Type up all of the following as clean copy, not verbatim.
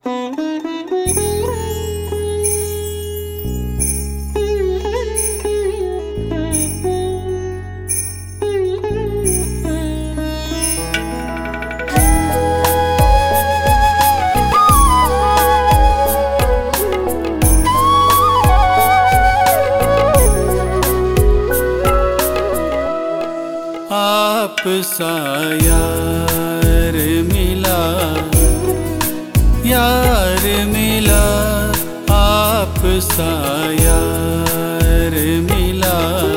आप सा यार मिला, यार मिला, आप सा यार मिला,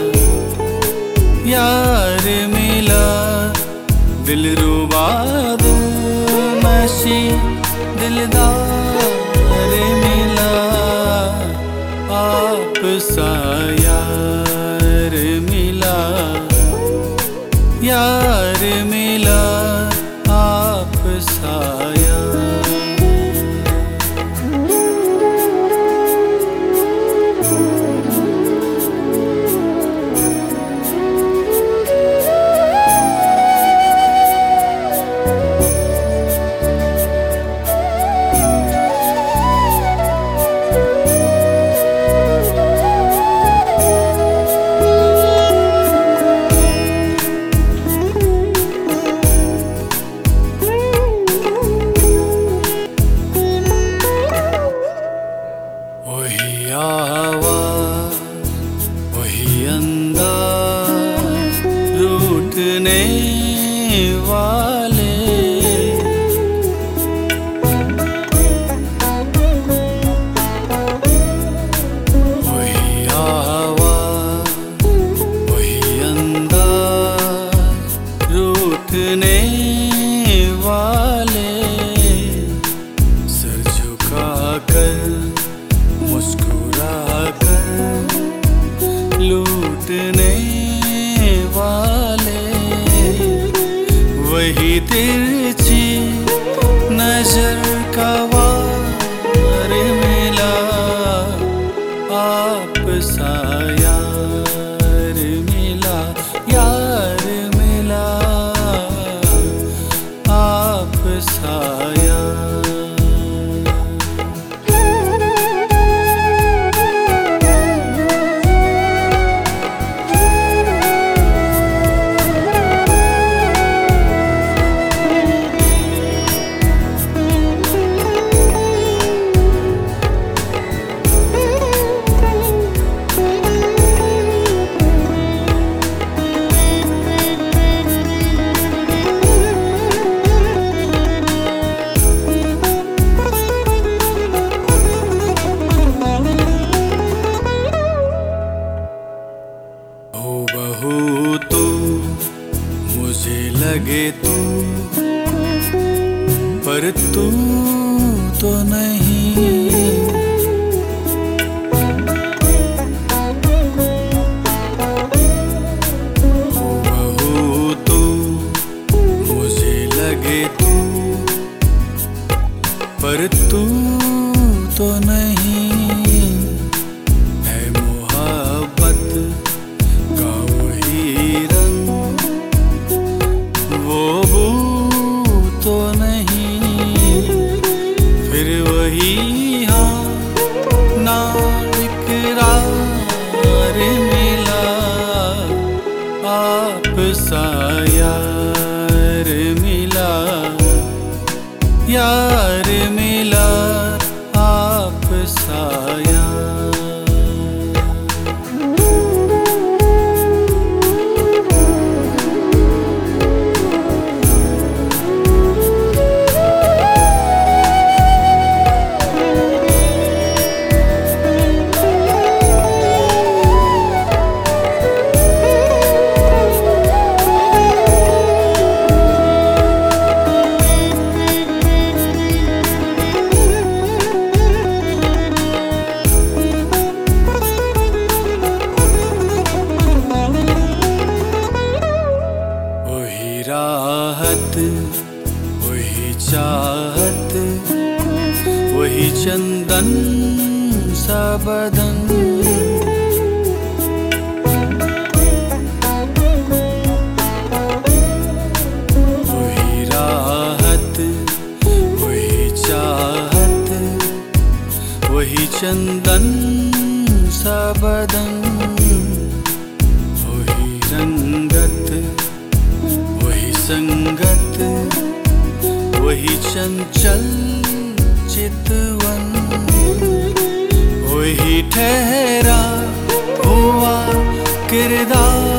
यार मिला, दिलरुबा नशी दिलदार मिला, आप सा यार मिला, यार मिला, आप सा यार। वही आवाज़, वही अंदाज़, रूठने वाले, वही आवाज़, वही अंदाज़, रूठने वाले, सर झुका कर मुस्कुरा कर लूटने वाले, वही तिरछी नजर का वार मिला, आप सा यार मिला, यार मिला, आप सा यार। बहू तू मुझे लगे तू, पर तू तो नहीं, बहू तू मुझे लगे तू, पर तू तो नहीं, है मोहब्बत का वही रंग, वो बू तो नहीं, फिर वही हाँ ना इकरार मिला, आप सा यार मिला, यार मिला, आप सा यार। राहत, वही चाहत, वही चंदन सा बदन, वही राहत, वही चाहत, वही चंदन सा बदन, वही रंगत, वही संगत, वही चंचल चितवन, वही ठहरा हुआ किरदार